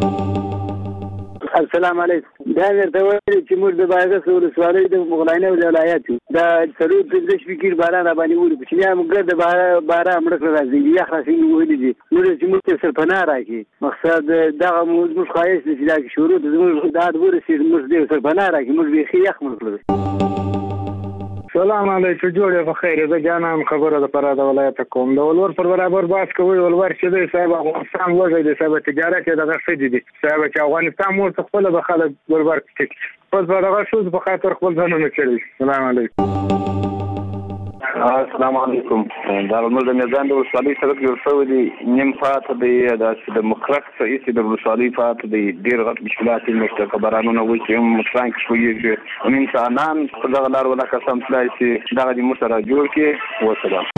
السلام علیکم. دا ورته وایي چې موږ د بایغس ولسوالۍ د مغلانه ولایت دا څلور پنځه فکر باران باندې ورو چې موږ د باران مړ راځي یا خلاصي ویلي دي نو چې موږ سر پناه راکې مقصد دا موږ خواهش دي چې دا شروع د موږ د ادبور سي موږ د سر پناه راکې موږ به خي یخ موږ. سلام علیکم جوړه په خیر ده جانم خبره ده پر د ولایت کوم د ولور پر برابر باس کوي ولور چې د صاحب افغانستان وځي د صاحب تجارت دغه فدی دي صاحب چې افغانستان مو خپل به خلک ورور کې پس دغه شوز په خاطر خپل ځان نه چلی. سلام علیکم. السلام علیکم. دا موږ د میزان د ولسوالۍ سره یو څو دي نیم فات دی د مخرق رئیس د ولسوالۍ فات دی ډیر غټ مشکلات نشته خبرانونه وایي چې مشران کوي او انسانان په دغه لار ولا قسم تلای چې دغه د مسره جوړ کې وسلام.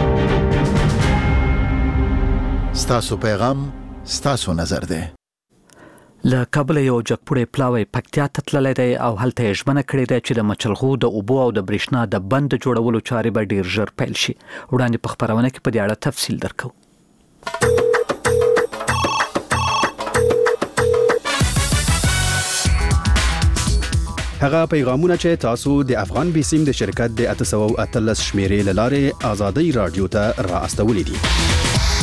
ستاسو پیغام ستاسو نظر دی. له کابل یو جګپوړی پلاوی پکتیا ته تللی دی او هلته یې ژمنه کړې ده چې د مچلغو د اوبو او د برېښنا د بند جوړولو چارې به ډیر ژر پیل شي. وړاندې په خپرونه کې په دې اړه تفصیل درکو. هغه پیغامونه چې تاسو د افغان بیسیم د شرکت د اته سوه او اتلس شمیرې له لارې آزادۍ رادیو ته را استولې دي.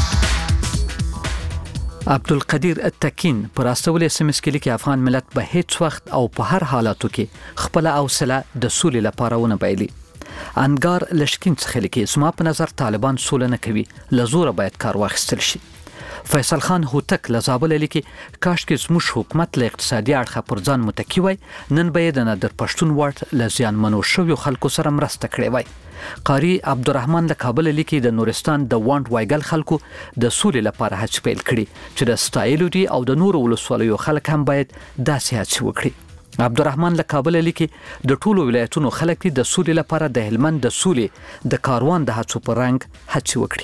عبدالقدیر التکین پر استول اس ام اس کې لیکي افغان ملت به هیڅ وخت او په هر حالاتو کې خپل حوصله د سولې لپاره ونه بایلي. انګار لشکین څخه لیکي زما په نظر طالبان سوله نه کوي لزوره باید کار واخیستل شي. فیصل خان هوتک لزابل لیکي کاش کې زموږ حکومت له اقتصادي اړخه پر ځان متکی وای نن به د نادر پښتون واټ لزیان منو شو خلکو سره مرسته کړې وای. قاری عبدالرحمن له کابل لیکي د نورستان د وانټ وایګل خلکو د سولې لپاره هڅې پیل کړي چې د سټایلو دي او د نورو ولسوالیو خلک هم باید داسې هڅې وکړي. عبدالرحمن له کابل لیکي د ټولو ولایتونو خلک د سولې لپاره د هلمند د سولې د کاروان د هڅو په رنګ هڅې وکړي.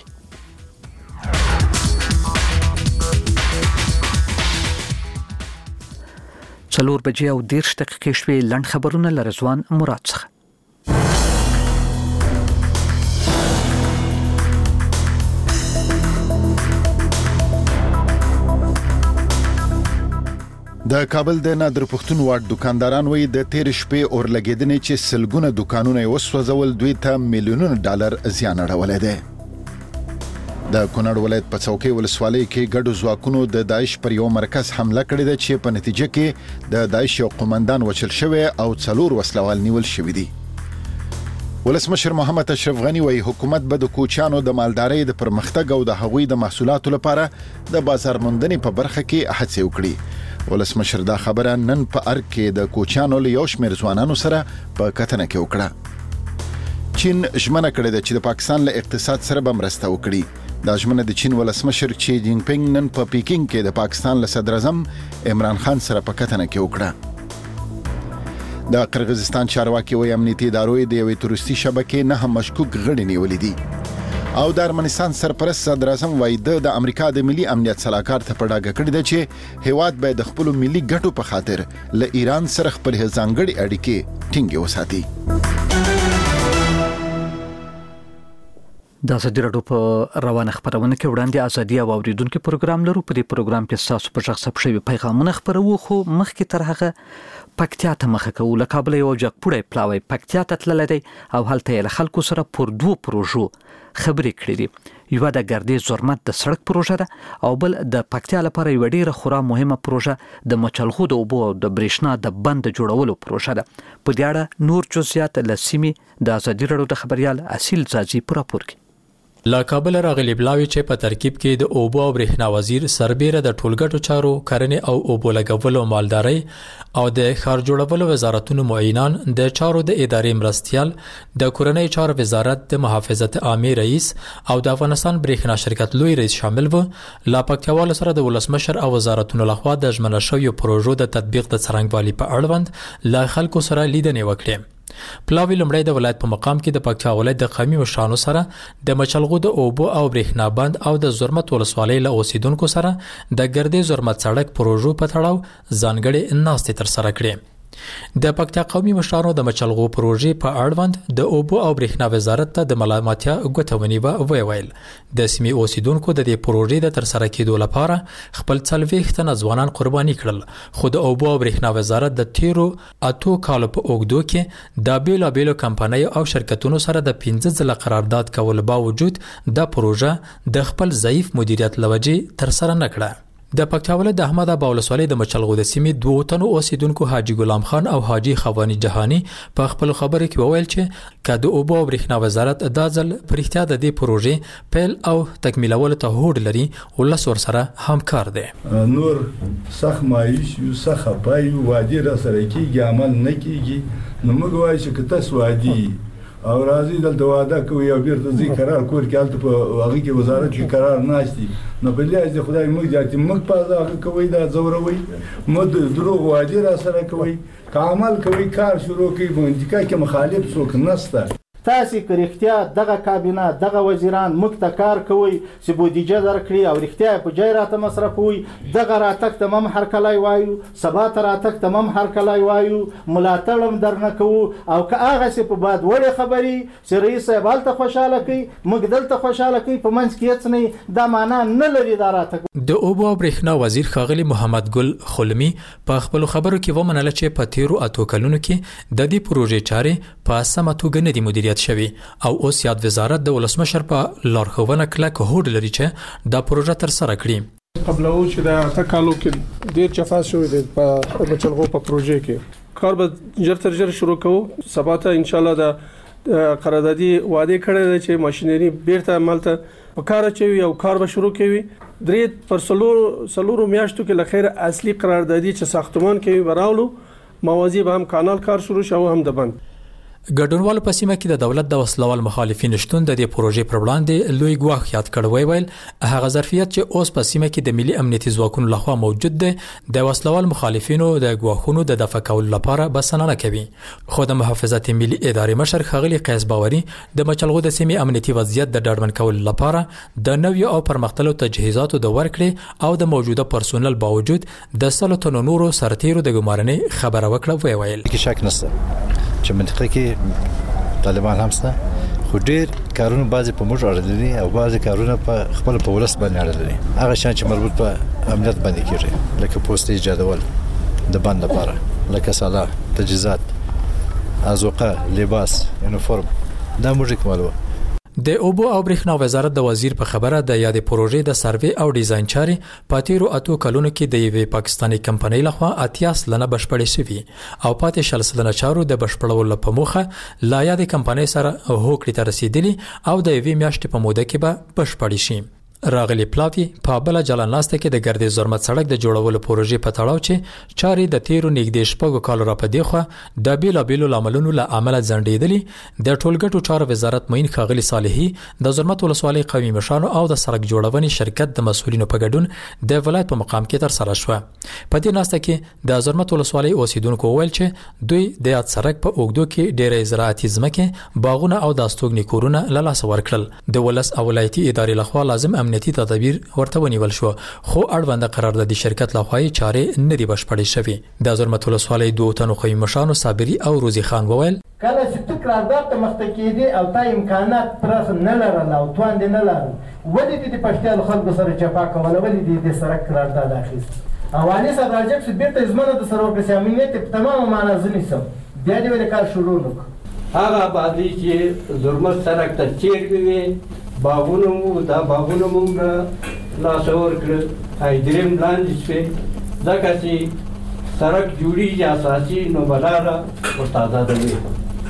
څلور بجې او دېرش دقیقې شوې. لنډ خبرونه له رضوان مراد څخه. د کابل د نادر پښتون واټ دکانداران وایي د تیر شپې اور لګیدنې چې سلګونه دکانونه یې وسوځول دوی ته میلیونونه ډالر زیان اړولی دی. د کونړ ولایت په څوکۍ ولسوالۍ کې ګډو ځواکونو د داعش پر یو مرکز حمله کړې ده چې په نتیجه کې د داعش یو قومندان وژل شوی او څلور وسلوال نیول شوي دي. ولسمشر محمد اشرف غنی وایي حکومت به د کوچیانو د مالدارۍ د پرمختګ او د هغوی د محصولاتو لپاره د بازار موندنې په برخه کې هڅې وکړي. ولسمشر دا خبره نن په ارګ کې د کوچیانو له یو شمېر ځوانانو سره په کتنه کې وکړه. چین ژمنه کړې ده چې د پاکستان له اقتصاد سره به مرسته وکړي. دا ژمنه د چین ولسمشر چی جینګ پینګ نن په پیکینګ کې د پاکستان له صدر اعظم عمران خان سره په کتنه کې وکړه. د قرغیزستان چارواکي وایي امنیتي ادارو د یوې تورستي شبکې نه هم مشکوک غړي نیولې دي. او د ارمنستان سرپرست صدر اعظم وایي د امریکا د ملي امنیت صلاحکار ته په ډاګه کړی ده چې هیواد باید د خپل ملي ګټو په خاطر له ایران سره خپل ځانګړي اړیکې ټینګې وساتي. د ازادي راډیو په روانه خبرونه کې وړاندې ازادي او اوریدونکو پروګرام لرو. په دې پروګرام کې تاسو په شخص په شوی پیغامونه خبرو خو مخکې تر هغه پکتیا ته مخه کوو. له کابل یو جګپوړی پلاوی پکتیا ته تللی دی او هلته یې له خلکو سره پر دوو پروژو خبرې کړې دي. یو د ګردې زرمت د سړک پروژه ده او بل د پکتیا لپاره یو ډیره خورا مهمه پروژه د مچلغو د اوبو او د برېښنا د بند جوړولو پروژه ده. په دې اړه نور جزئیات له سیمې د ازادي راډیو د خبريال اصیل زازي په راپور کې. لا کابل راغلی بلاوی چې په ترکیب کې د اوبو او برېښنا وزیر سربېره د ټولګټو چارو کرنې او اوبو لګولو مالداري او د ښار جوړولو وزارتونو معینان د چارو د ادارې مرستيال د کورنۍ چارو وزارت د محافظت عامه رئیس او د افغانستان برېښنا شرکت لوی رئیس شامل وو. لا پکتیوال سره د ولسمشر او وزارتونو لخوا د ژمنه شویو پروژو د تطبیق د څرنګوالي په اړوند لا خلکو سره لیدنې وکړي. پلاوی لمړی د ولایت په مقام کې د پکتیا ولایت د قومي مشرانو سره د مچلغو د اوبو او برېښنا بند او د زرمت ولسوالۍ له اوسیدونکو سره د ګردې زرمت سړک پروژو په تړاو ځانګړي ناستې تر سره کړې. د پکتیا قومي مشرانو د مچلغو پروژې په اړوند د اوبو او برېښنا وزارت ته د ملامتیا غوښتنې و ویل. د سیمې اوسیدونکو د دې پروژې د تر سره کېدو لپاره خپل څلوېښت تنه ځوانان قرباني کړل. خو د اوبو او برېښنا وزارت د تیرو اتو کالو په اوږدو کې د بیلابیلو کمپنیو او شرکتونو سره د پنځه ځله قرارداد کول باوجود د پروژه د خپل ضعیف مدیریت لوجې تر سره نه کړه. د پکتیا ولایت د احمد ابا ولسوالۍ د مچلغو د سیمې دوه تنو اوسیدونکو حاجی غلام خان او حاجی خوانی جهانی په خپل خبرو کې وویل چې کله د اوبو او برېښنا وزارت د ځل پرختیا د دې پروژې پیل او تکمیلول ته هوډ لري او لسور سره همکار دي. نور سخت مایوس یو سخت پای وادي را سره کیږي عمل نه کیږي نو موږ وایو چې تاسو وادي او راځي دلته واده کوي او بیرته ځي قرار کور کې حالت په هغه کې وزارت کې قرار ناشتي نو بلې از خدای موږ ځاتې موږ په هغه کوي دا زوروي موږ دروغ وادي را سره کوي عمل کوي کار شروع کوي باندې کې مخالف څوک نشته. تاسو که رښتیا دغه کابینه دغه وزیران موږ ته کار کوي چې بودیجه درکړي او رښتیا په جای راته مصرفوي دغه راتګ تمام هرکلی وایو سبا ته راتګ تمام هرکلی وایو ملاتړ هم درنه کوو او که هغسې په باد وړې خبرې چې رئیس صاحب هلته خوشحاله کوي موږ دلته خوشحاله کوي په منځ کې هېڅ نه دا معنا نه لري دا راتګ. د اوبو او برېښنا وزیر ښاغلي محمد ګل خلمي په خپلو خبرو کې ومنله چې په تیرو اتو کلونو کې د دې پروژې چارې په سمه توګه نه دي مدیریت شوی او اوس یاد وزارت د ولسمشر په لارښوونه کلک هوډ لري چې دا پروژه تر سره کړي. قبل او چې د اته کالو کې ډیر چفاس شوی دی په مچلغو په پروژې کې کار به جر تر جر شروع کوو. سبا ته ان شاء الله د قراردادي وعده کړی دی چې ماشينري بیرته عملته په کار اچوي او کار به شروع کوي. درې پر سلور سلور میاشتو کې لخر اصلي قراردادي چې ساختمان کوي براولو موازی به هم کانال کار شروع شو هم د بند. ګډونوالو په سیمه کې د دولت د وسلوال مخالفین شتون د دې پروژې پر وړاندې لوی ګواښ یاد کړی ویل هغه ظرفیت چې اوس په سیمه کې د ملي امنیتي ځواکونو لخوا موجود دی د وسلوال مخالفینو د ګواښونو د دفع کولو لپاره بسنه کوي. خو د محافظت ملي ادارې مشر ښاغلي قیس باوري د مچلغو د سیمې امنیتي وضعیت د ډاډمن کولو لپاره د نویو او پرمختللو تجهیزاتو د ورکړې او د موجوده پرسونل باوجود د سلو تنو نورو سرتیرو د ګمارنې خبره وکړه ویل کې شک نشته چې منطقه کې طالبان هم سته خو ډیر کارونه بعضی په موږ اړه دي او بعضی کارونه په خپل په ولس باندې اړه لري هغه شان چې مربوط په امنیت باندې کیږي لکه پوسټ ایجادول د باندې لپاره لکه سالا تجهیزات ازوقه لباس یونیفورم دا موږ کوملو. د اوبو او برېښنا وزارت د وزیر په خبره د یادې پروژې د سروې او ډیزاین چارې په تیرو اتو کلونو کې د یوې پاکستاني کمپنۍ لخوا اتیا سلنه بشپړې شوي او پاتې شل سلنه چارو د بشپړولو په موخه لا یادې کمپنۍ سره هوکړې ته رسیدلي او د یوې میاشتې په موده کې به بشپړې شي. راغلی پلاوی په بل جلان لاسته کې د ګردې زرمت سړک د جوړولو پروژې په تړاو چې چاري د تیرو نږدې شپږو کالو را پدې خو د بیلابیلو لاملونو له عمله ځنډېدلې د ټولګټو چارو وزارت معین ښاغلي صالحي د زرمت ولسوالۍ قومي مشرانو او د سړک جوړونې شرکت د مسؤلینو په ګډون د ولایت په مقام کې تر سره شو. په دې ناسته کې د زرمت ولسوالۍ اوسیدونکو وویل چې دوی د یاد سړک په اوګدو کې ډېرې زراعتي ځمکې باغونه او د استوګنې کورونه له لاسه ورکړل. د ولس او ولایتي ادارې لخوا لازم امنیتي تدابیر ورته ونیول شو خو اړوند قراردادي شرکت لخوا یې چارې نه دي بشپړې شوې. د زرمت ولسوالۍ دوه تنو قومي مشرانو صابري او روزي خان وویل کله چې تو قرارداد ته مخته کېدې او تا امکانات پراخ نه لرل او توان دې نه لرل ولې دې د پښتیالو خلکو سره جفا کوله ولې دې د سړک قرارداد اخیست او علي صاحب راجب چې بیرته زمانه د سره وکړي امنیت په تمامه معنا ځنی سم بیا دې ول کار شروع وکړ هغه باندې چې زرمت سړک ته چیر وي باغونه مو دا باغونه مونږ لاسور کړ ایدریم لاندې شوې دا چې سړک جوړیږي اساسي نو بلاره ورته ده وي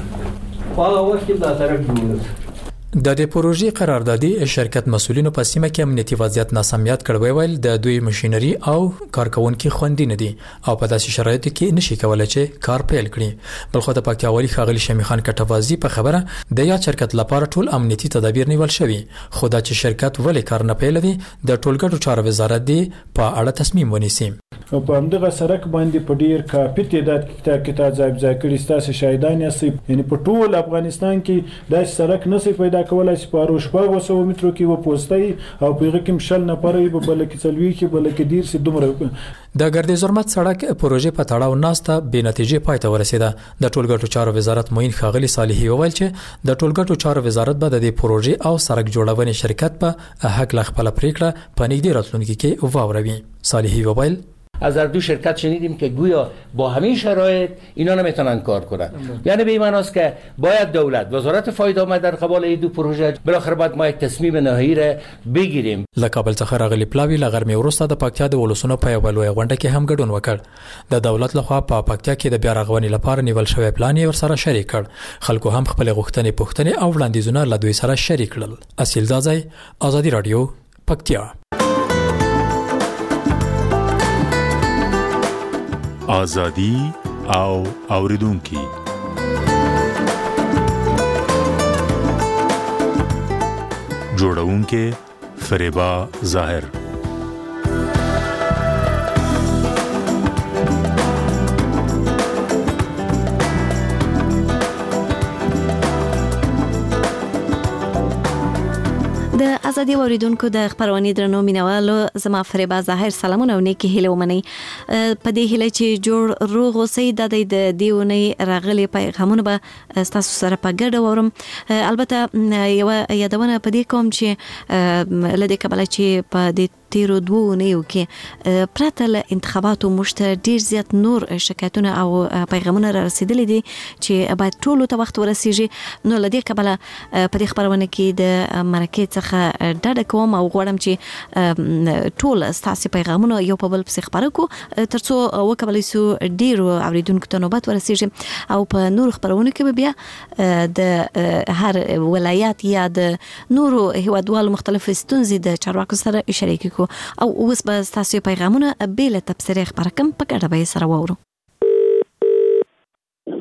په هغه وخت کې دا سړک جوړ د دې پروژې قراردادي شرکت مسؤلینو په سیمه کې امنیتي وضعیت ناسمیات کړوي ویل د دوی ماشينري او کارکونکو خوندې نه دي او په داسې شرایطو کې نشي کولای چې کار پیل کړي. بلخو د پکتیاوالي ښاغلي شمی خان کټوازی په خبره د یا شرکت لپاره ټول امنیتي تدابیر نیول شوی خو دا چې شرکت ولې کار نه پیلوي د ټولګټو چارو وزارت دی په اړه تصمیم ونیسي. په همدغه سړک باندې په ډیر کافي تعداد کې کتاب ځای ځای کړي ستاسو شاهدان یې یعنی په ټول افغانستان کې دا سړک نسي پیدا کولای چې په روشپاغ وسو مترو کې و پوسټي او په کې مشل نه پرې په بل کې چلوي کې بل کې ډیر سي دومره د ګردې زرمت سړک پروژې په تړاو ناسته به نتیجې پای ته ورسیده. د ټولګټو چارو وزارت معین ښاغلي صالحي وویل چې د ټولګټو چارو وزارت به د دې پروژې او سړک جوړونې شرکت په حق لا خپل پریکړه په نږدې راتلونکي کې واوروي. صالحي وویل از هر دو شرکت شنیدیم که گویا با همین شرایط اینا نمیتونن کار کنن یعنی به این معناست که باید دولت وزارت فاید آمد در قبال این دو پروژه بالاخره باید ما یک تصمیم نهایی را بگیریم. له کابل څخه راغلي پلاوی لغرمې وروسته د پکتیا د ولسونو په یوه لویه غونډه کې هم ګډون وکړ. د دولت لخوا په پکتیا کې د بیا رغونې لپاره نیول شوی پلان یې ورسره شریک کړ. خلکو هم خپل غوښتنې پوښتنې او وړاندیزونه له دوی سره شریک کړل. اصیل زازای آزادی رادیو پکتیا. آزادی او اوریدونکي جوړونکي فریبا ظاهر د ازادي اوریدونکو د خبرونې درنو مینوالو زما فریبا ظاهر سلامونه او نیکی هیله ومني. په دې هیله چې جوړ روغ اوسئ د دې دیونی راغلي پیغامونه به تاسو سره په ګډه ورم. البته یو یادونه په دې کوم چې لدې کبل چې په دې تیرو دوه نیو کې پرته له انتخاباتو مشته ډیر زیات نور شکایتونه او پیغامونه را رسیدلي دي چې باید ټول ته وخت ورسیږي. نو لدې کبل په دې خبرونه کې د مرکه څخه ډډه کوم او غواړم چې ټول ستاسو پیغامونه یو په بل پسې خبرو کو ترڅو وکولای شو ډیر اوریدونکو ته نوبت ورسیږي او په نور خبرونه کې بیا د هر ولایت یا د نورو هیوادوالو مختلف ستونزې د چارواکو سره شریک کو او اوس به تاسو پیغامونه به له تبصره خبره کوم په ګډه به سره وورو.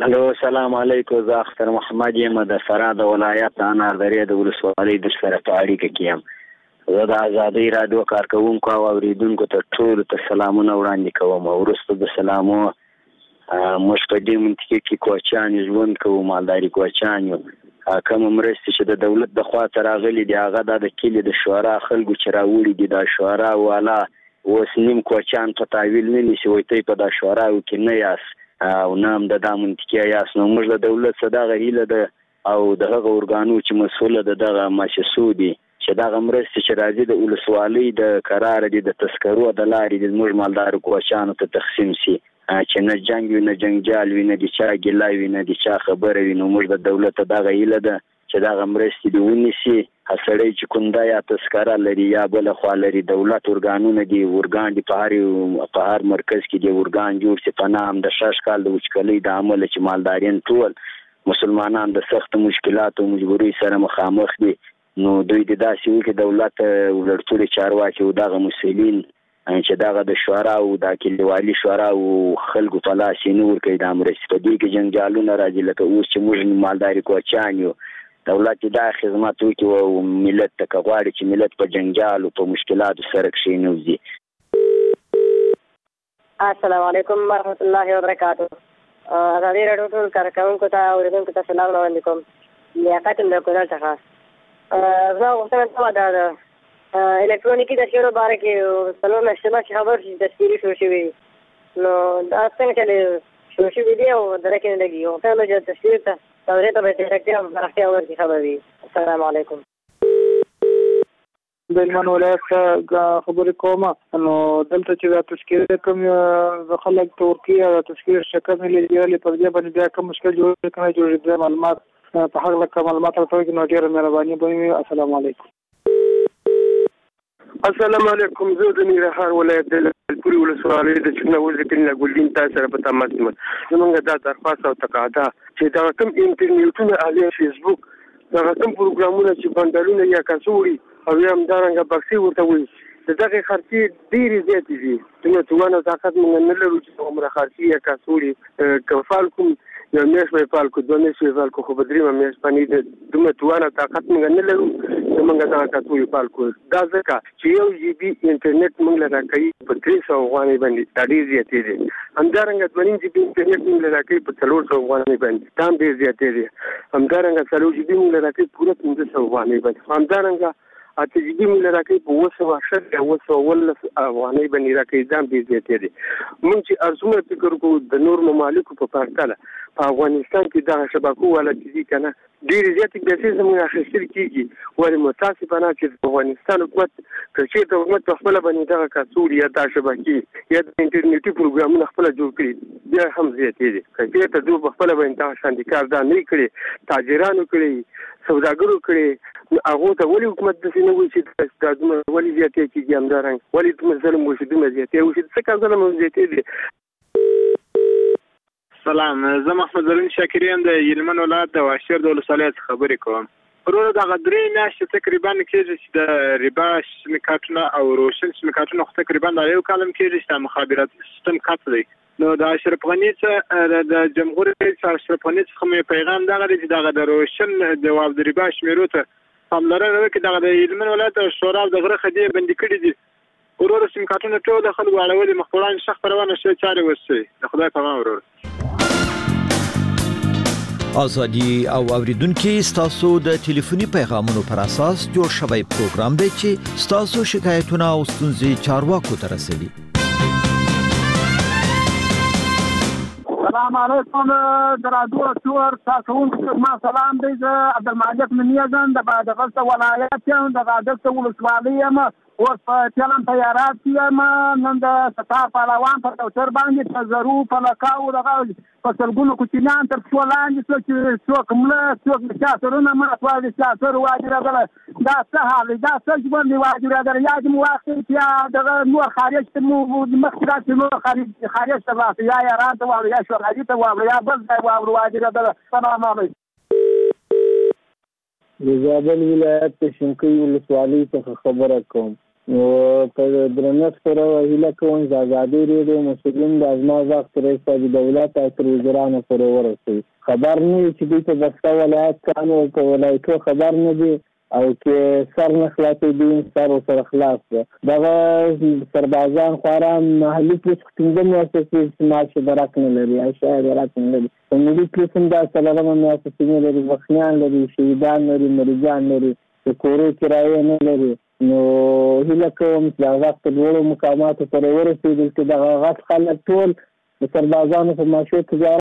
هلو السلام علیکم، زه اختر محمد یم د فراه د ولایت انار درې د ولسوالۍ د سره په اړیکه کې یم. زه د ازادۍ راډیو کارکوونکو او اوریدونکو ته ټولو ته سلامونه وړاندې کوم. وروسته د سلامو موږ په دې منطقه کې کوچیان ژوند کوو، مالداري کوچیان یو. کوم مرستې چې د دولت د خوا ته راغلي دي هغه د کلي د شورا خلکو چې راوړي دي، د شورا والا اوس نیم کوچیان په تحویل نه نیسي، وایي ته په د شوراو کې نه یاست او نه هم د دا منطقه یاست. نو موږ د دولت څخه دغه هیله ده او د هغه ارګانو چې مسؤله د دغه مؤسسو دي چې دغه مرستې چې راځي د ولسوالۍ د قرار دي د تذکرو د لارې د موږ مالدارو کوچیانو ته تقسیم شي، چې نه جنګ وي نه جنګجال وي نه د چا ګیله وي نه د چا خبره وي. نو موږ د دولت دغه هیله ده چې دغه مرستې دې ونیسي. سړی چې کونده یا تذکره لري یا بله خوا لري، دولت ارګانونه دي، ارګان دي په هر په هر مرکز کې دي ارګان جوړ شي په نام د شش کال د وچکلۍ د امله چې مالدارین ټول مسلمانان د سخت مشکلاتو مجبورۍ سره مخامخ دي. نو دوی د داسې وکړي دولت ولړتوړي چارواکي او دغه مسؤلین چې دغه د شورا او د کلیوالي شورا او خلکو په لاس یې نه ورکوي دا مرستې. په دې کې جنګجالونه راځي، لکه اوس چې موږ مالداري کوچیان یو، دولت دا خدمات وکړي او ملت ته که غواړي چې ملت په جنګجال او په مشکلاتو سره کښېنوځي. السلام علیکم ورحمت الله وبرکاتو. ازادي راډیو ټول کارکوونکو ته اورېدونکو ته سلام وړاندې کوم. لیاقت یم د کونړ څخه. زه غوښتنه کومه دا ده الکترونیکي تشکیلو باره کې څلور میاشتې مخکې خبر شي تشکیلي شروع شوي، نو دا څنګه چې شروع شوي دي او دره کې نه لګي. غوښتنه ده چې تشکیل ته تورې ته به تشکیل او پراختیا ورکړي خبر وي. السلام علیکم. د هلمند ولایت څخه خبرې کوم. نو دلته چې دا تشکیل کوم خلک ته ورکوي او تشکیل شکل نه لګېدلې، پر دې باندې بیا کوم مشکل جوړ که نه جوړېدلی معلومات په هغه لکه معلومات راته وکړي نو ډېره مهرباني به وي. السلام علیکم. السلام علیکم. زه د ننګرهار ولایت د لعلپورې ولسوالۍ د چکنوزي کلي ګلدین تاسو سره په تماس یم. زموږ دا درخواست او تقاضا چې دا کوم انټرنیټونه علي فیسبوک دا کوم پروګرامونه چې بندرونه یا کڅوړي او یا همدارنګه بکسي ورته وي د دغه خرچې ډېرې زیاتې دي. نو توانه طاقت موږ نه لرو چې عمره خرچې یا کڅوړي کفال کوم یو میاشت به فعال کو دوه میاشتې به فعال کو، خو په دریمه میاشت باندې دومره توانه طاقت موږ نه لرو چې موږ دغه کڅوړي فعال کړو. دا ځکه چې یو جی بي انټرنیټ موږ له راکوي په درې سوه افغانۍ باندې دا ډېر زیاتې دي. همدارنګه دوه نیم جی بي انټرنیټ موږ له راکوي په څلور سوه افغانۍ باندې دا هم ډېر زیاتې دي. همدارنګه څلور جی بي موږ له راکوي پوره پنځه سوه افغانۍ باندې. همدارنګه اته جی بي موږ له راکوي په اووه سوه شل یا اووه سوه اوولس افغانۍ باندې راکوي، دا هم ډېر زیاتې دي. موږ چې ارزونه فکر کوو د نور ممالکو په پرتله په افغانستان کې دغه شبکو والا چې دي که نه ډېرې زیاتې پیسې زموږ اخیستل کېږي. ولې متاسفانه چې د افغانستان حکومت که چېرته حکومت په خپله باندې دغه کڅوړي یا دا شبکې یا د انټرنیټي پروګرامونه خپله جوړ کړي بیا هم زیاتې دي. که چېرته دوی په خپله باندې دغه شانې کار دا نه کړي، تاجرانو کړي، سوداګرو کړي، نو هغو ته ولې حکومت داسې نه وایي چې دا دومره ولې زیاتې کېږي؟ همدارنګه ولې دومره ظلم وشي، دومره زیاتې وشي؟ څه کار ظلم هم زیاتې دي. سلام، زه محمد زرین شاکر یم د هلمند ولایت د واشیر د ولسوالۍ څخه خبرې کوم. وروره دغه درې میاشتې تقریبا کېږي چې د ربا شمیکاتونه او روشن شمیکاتونه خو تقریبا د یو کال هم کېږي چې د مخابراتي سیستم قطع دی. نو د اشرف غني څخه د جمهور رئیس اشرف غني څخه مې پیغام دغه دی چې دغه د روشن د د ربا شمیرو ته پاملرنه وکړي. دغه د هلمند ولایت شورا د غره خدۍ بندي کړي دي. وروره سیمکارټونه ټول د خلکو اړولي مخ په وړاندې شخ روانه شوې چارې وشوې. د خدای په امان وروره. ازادي او اوریدونکو ستاسو د ټلیفوني پیغامونو پر اساس جوړ شوی پروګرام دی چې ستاسو شکایتونه او ستونزې چارواکو ته رسوي. السلام علیکم د راډیو ټول تاسو ما سلام دی. زه عبدالمالک ننیزم د بادغیس ولایت یم، د بادغیس ولسوالۍ یم. اوس په چلن تیارات کې یم. نن د ستار پهلوان په توتر باندې په زرو په لکاو دغه په سلګونو کوچنیان تر پښو لاندې څوک چې څوک مړه څوک د چا سرونه مات وایي د چا سر واجرېدله. دا څه حال دی؟ دا څه ژوند دی واجرېدلی؟ یا دې مو واخلي چې یا دغه نور خارج ته مو مخکې راشي نور خارج ته راشي، یا ایران ته واوړو یا شوروي ته واوړو یا بل ځای واوړو واجرېدله. سلام علیکم. د زابل ولایت د شینکۍ ولسوالۍ څخه خبره کوم. نو په درنښت سره هیله کوم چې ازادي ریډیو مسؤلین د ازما غږ تر رئیس دولت او تر وزیرانو پورې ورسوي. خبر نه وي چې دوی په بسته ولایت کانو په ولایتو خبر نه دي او کې سر نه خلاصې دي سر سره خلاص ده. دغه سربازان خورا محلي پولیس پنځه میاشتې چې معاش درک نه لري او شاید درک نه لري. په ملي پولیس هم دا څلورمه میاشت نه لري، بخنیان لري، شهیدان لري، مریضان لري، د کورو کرایه نه لري. نو هیله کوم چې هغه په لوړو مقاماتو پورې ورسېدل چې دغه غټ خلک ټول د سربازانو په معاشو تجارت